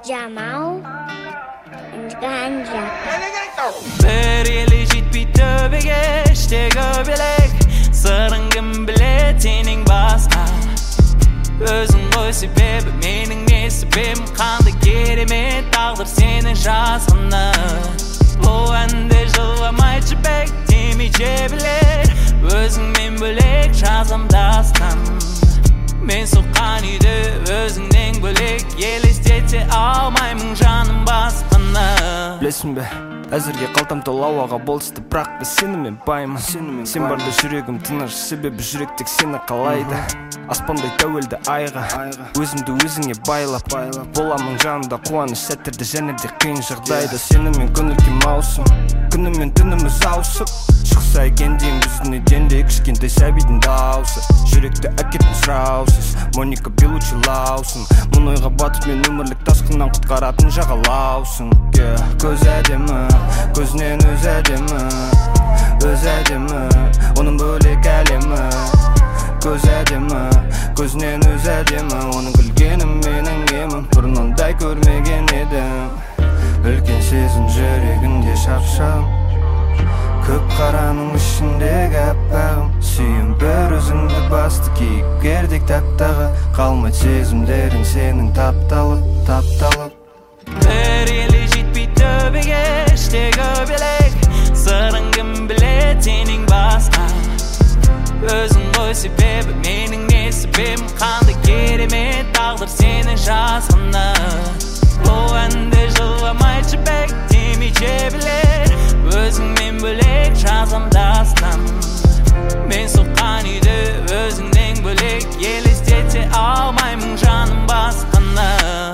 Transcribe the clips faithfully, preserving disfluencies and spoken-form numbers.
Jamal Ganja. Bir eli jitpi töbege işte göbelek Sırın kim bile senin baska Özün koy sebebi menin ne sebebim Kandı gerime tağdır senin şahsını Bu ende жыламай çipek temi cebiler Özün men bölek şazım dastan Men sokan uydu özünden bölek Елестете алмаймын жаным басқаны Білесің бе, әзірге қалтам тола ауаға болысты Бірақ біз сенімен баймын Сен барда жүрегім тыныш Себебі жүрек тек сені қалайды Аспандай тәуелді айға Өзімді өзіңе байлап Боламын жанымда қуаныш сәттерде және де қиын жағдайда Сенімен көңіл маусым Күнімен түніміз ауысып Шықса екен дейін біздің үйден де кішкентай сәбидің даусы Жүректі әкеттің сұраусыз Моника Белучи лаусың Мұн ойға батып мен өмірлік тасқыннан құтқаратын жағалаусың Көз әдемі, көзінен өз әдемі Өз әдемі, оның бөлек әлемі Көз әдемі, көзінен өз әдемі Оның күлгенім менің емім Бұрындай көрмеген едім Үлкен сезім жүрегінде шапшам Көк қараның ішіндегі әппағым Сүйім бір өзіңді басты кейіпкердек тәптағы Қалмайды сезімдерің сенің тапталып, тапталып Bir eli jitpi töbege işte göbelek Sırın kim bile senin baska Özün koy sebebi menin ne sebebim Kandı gerime tağdır senin şahsını Bu ende жыламай çipek temi cebiler Özün men bölek şazım dastan Men sokan uydu özünden bölek Елестете алмаймын жаным басқаны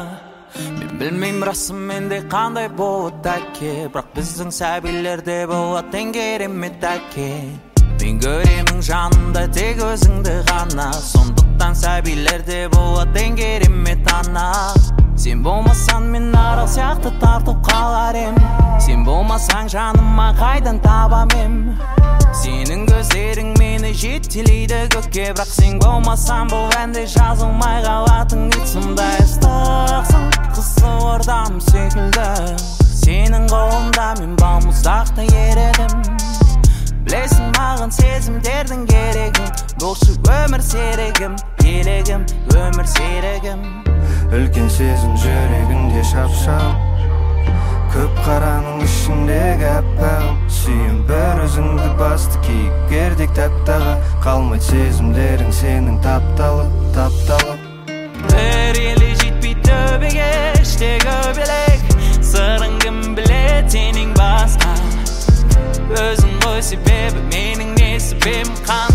Bilmeyim rasım mende qanday болады әке Бірақ біздің сәбилерде болады теңгеріме тәке Мен көремін жанымда тек өзіңді ғана Сондықтан сәбилерде болады теңгеріме тана Сен болмасаң мен арал сияқты тартып қалар ем Сен болмасаң жаныма қайдан табам ем Сенің көздерің мені жетелейді көкке Бірақ сен болмасаң бұл әнде жазылмай қалатын ұйтсындай ыстықсың Қызы ордам секілді Сенің қолында мен балмұздақта ередім Білесің маған сезімдердің керегін Болшы өмір серігім Елегім, өмір серігім Үлкен сезім жүрегінде шапшам Көк қараның ішіндегі әппағым Сүйім бір өзіңді басты кейіпкердек тәптағы Қалмайды сезімдерің сенің тапталып, тапталып Bir eli jitpi töbege işte göbelek Sırın kim bile senin baska Özün koy sebebi menin ne sebebim